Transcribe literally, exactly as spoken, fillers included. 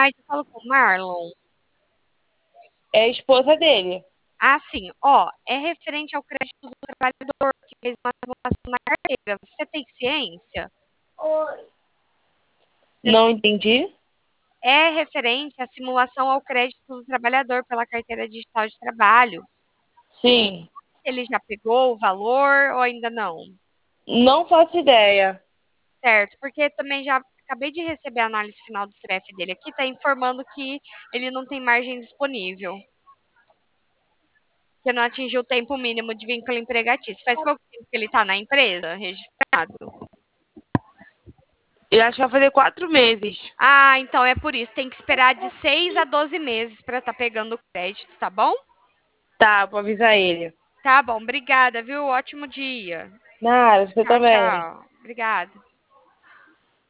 Mas eu falo com o Marlon. É a esposa dele. Ah, sim. Ó, é referente ao crédito do trabalhador que fez uma simulação na carteira. Você tem ciência? Você Não entendi? é referente à simulação ao crédito do trabalhador pela carteira digital de trabalho. Sim. Ele já pegou o valor ou ainda não? Não faço ideia. Certo, porque também já acabei de receber a análise final do C R F dele aqui, tá informando que ele não tem margem disponível. Que não atingiu o tempo mínimo de vínculo empregatício. Faz pouco tempo que ele tá na empresa registrado. Eu acho que vai fazer quatro meses. Ah, então é por isso. Tem que esperar de seis a doze meses para estar pegando o crédito, tá bom? Tá, vou avisar ele. Tá bom, obrigada, viu? Ótimo dia. Nada, você Tchau, também. tchau. Obrigada.